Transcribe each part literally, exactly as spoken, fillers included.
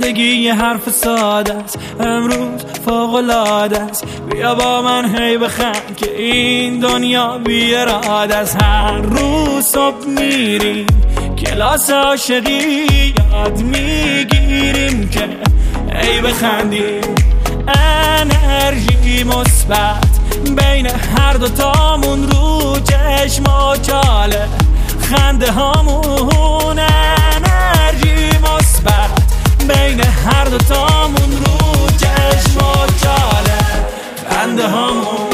زندگی یه حرف ساده است، امروز فوق‌العاده است. بیا با من هی بخند که این دنیا بی اراده است. هر روز صبح میریم کلاس عاشقی، یاد میگیریم که هی بخندیم. انرژی مثبت بین هر دوتامون، رو چشم و چاله خنده هامون. انرژی مثبت بین هر دوتامون، رو چشم و چاله خنده هامون.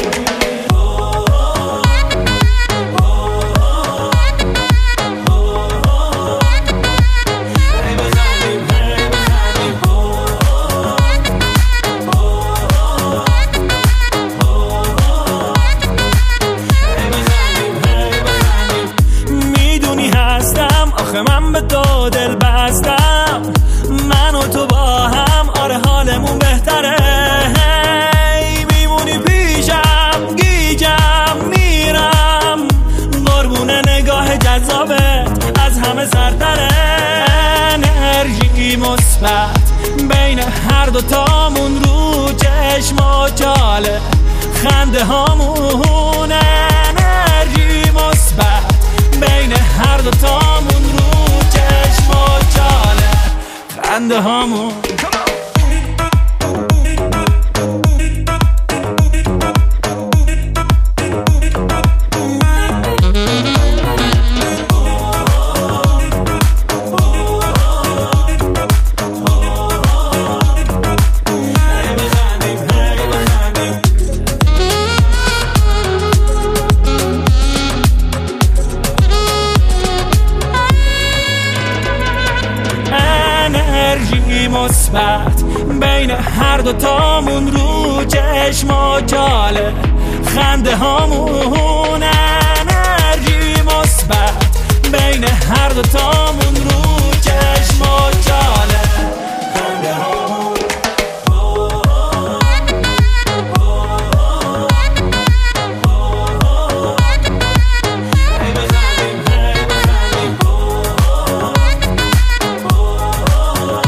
من به تو دل بستم، من و تو با هم، آره حالمون بهتره. هی میمونی پیشم، گیجم میرم، قربون نگاه جذابت از همه سرتره. انرژی مثبت بین هر دوتامون، رو چشم و چاله خنده هامون. انرژی مثبت بین هر دوتامون، رو چشم و چاله خنده هامون. انرژی مثبت بین هر دوتامون، رو چشم و چاله خنده هامون. انرژی مثبت بین هر دوتامون، رو چشم و چاله خنده هامون.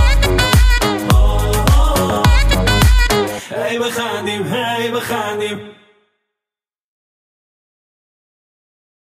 هی بخندیم، هی بخندیم.